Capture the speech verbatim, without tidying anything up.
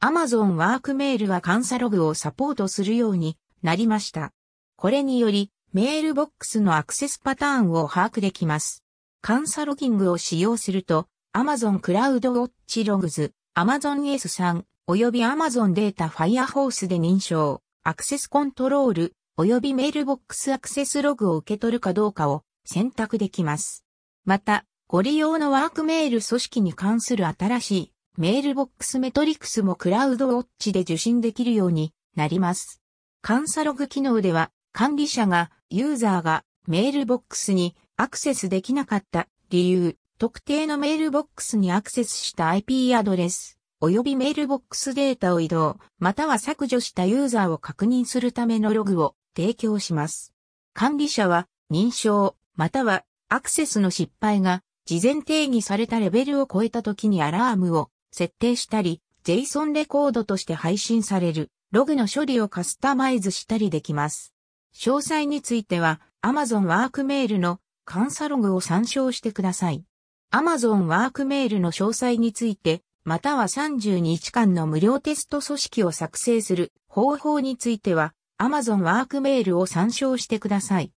Amazon ワークメールは監査ログをサポートするようになりました。これにより、メールボックスのアクセスパターンを把握できます。監査ロギングを使用すると、Amazon CloudWatch Logs、Amazon エススリー および Amazon Data Firehose で認証、アクセスコントロール、およびメールボックスアクセスログを受け取るかどうかを選択できます。また、ご利用のワークメール組織に関する新しいメールボックスメトリクスもクラウドウォッチで受信できるようになります。監査ログ機能では管理者がユーザーがメールボックスにアクセスできなかった理由、特定のメールボックスにアクセスした アイピー アドレス、およびメールボックスデータを移動、または削除したユーザーを確認するためのログを提供します。管理者は認証、またはアクセスの失敗が事前定義されたレベルを超えた時にアラームを設定したり、ジェイソン レコードとして配信されるログの処理をカスタマイズしたりできます。詳細については Amazon ワークメールの監査ログを参照してください。Amazon ワークメールの詳細について、またはさんじゅうにちかんの無料テスト組織を作成する方法については Amazon ワークメールを参照してください。